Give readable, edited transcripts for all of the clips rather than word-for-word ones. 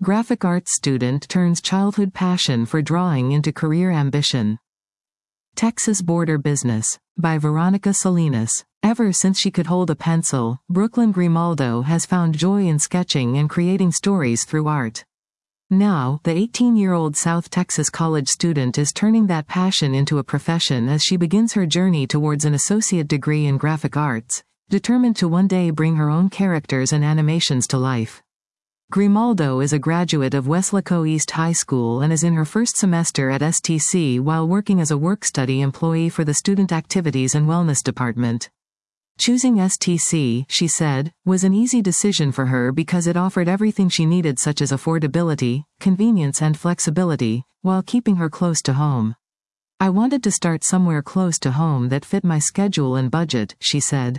Graphic arts student turns childhood passion for drawing into career ambition. Texas Border Business, by Veronica Salinas. Ever since she could hold a pencil, Brooklyn Grimaldo has found joy in sketching and creating stories through art. Now, the 18-year-old South Texas college student is turning that passion into a profession as she begins her journey towards an associate degree in graphic arts, determined to one day bring her own characters and animations to life. Grimaldo is a graduate of Weslaco East High School and is in her first semester at STC while working as a work-study employee for the Student Activities and Wellness Department. Choosing STC, she said, was an easy decision for her because it offered everything she needed, such as affordability, convenience and flexibility, while keeping her close to home. I wanted to start somewhere close to home that fit my schedule and budget, she said.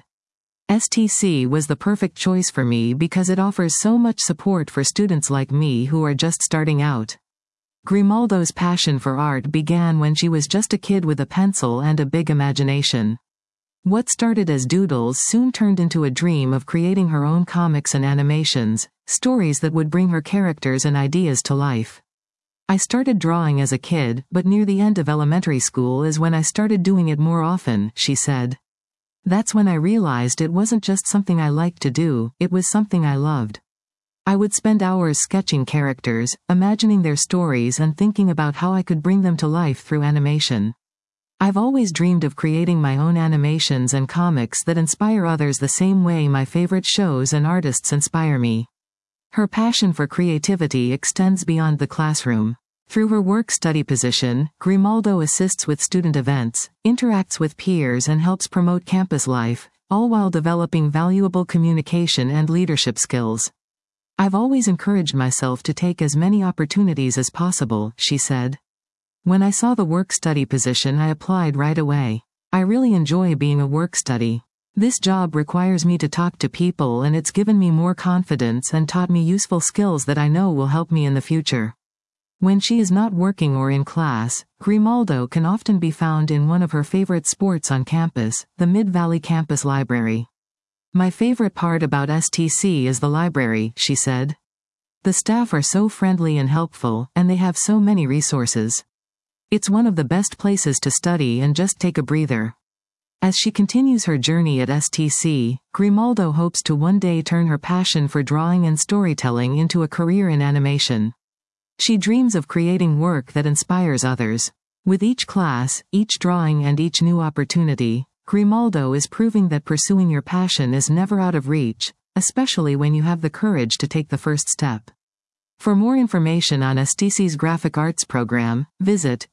STC was the perfect choice for me because it offers so much support for students like me who are just starting out. Grimaldo's passion for art began when she was just a kid with a pencil and a big imagination. What started as doodles soon turned into a dream of creating her own comics and animations, stories that would bring her characters and ideas to life. I started drawing as a kid, but near the end of elementary school is when I started doing it more often, she said. That's when I realized it wasn't just something I liked to do, it was something I loved. I would spend hours sketching characters, imagining their stories and thinking about how I could bring them to life through animation. I've always dreamed of creating my own animations and comics that inspire others the same way my favorite shows and artists inspire me. Her passion for creativity extends beyond the classroom. Through her work-study position, Grimaldo assists with student events, interacts with peers and helps promote campus life, all while developing valuable communication and leadership skills. I've always encouraged myself to take as many opportunities as possible, she said. When I saw the work-study position, I applied right away. I really enjoy being a work-study. This job requires me to talk to people and it's given me more confidence and taught me useful skills that I know will help me in the future. When she is not working or in class, Grimaldo can often be found in one of her favorite sports on campus, the Mid-Valley Campus Library. My favorite part about STC is the library, she said. The staff are so friendly and helpful, and they have so many resources. It's one of the best places to study and just take a breather. As she continues her journey at STC, Grimaldo hopes to one day turn her passion for drawing and storytelling into a career in animation. She dreams of creating work that inspires others. With each class, each drawing and each new opportunity, Grimaldo is proving that pursuing your passion is never out of reach, especially when you have the courage to take the first step. For more information on STC's graphic arts program, visit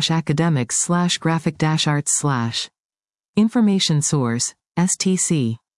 https://www.southtexascollege.edu/academics/graphic-arts/. Information source, STC.